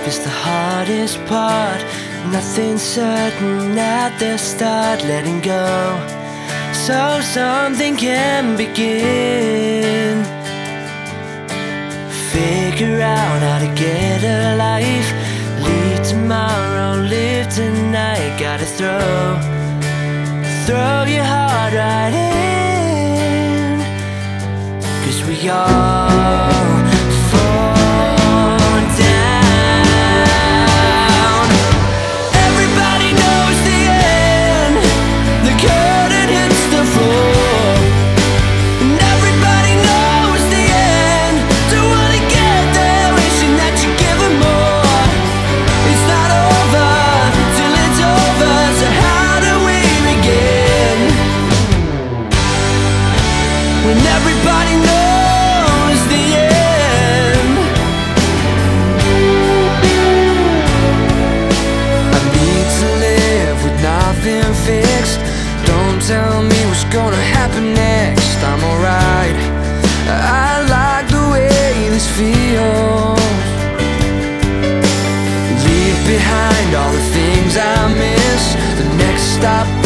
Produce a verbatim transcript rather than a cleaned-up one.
life is the hardest part. Nothing's certain at the start. Letting go so something can begin. Figure out how to get a life. Leave tomorrow, live tonight. Gotta throw Throw your heart right in, 'cause we all fall down. Everybody knows the end. The curtain hits the floor, and everybody knows the end. Don't wanna get there, wishing that you give them more. It's not over till it's over, so how do we begin? When everybody knows the end. I need to live with nothing fixed. Don't tell me what's gonna happen next. I'm alright, I like the way this feels. Leave behind all the things I miss. The next stop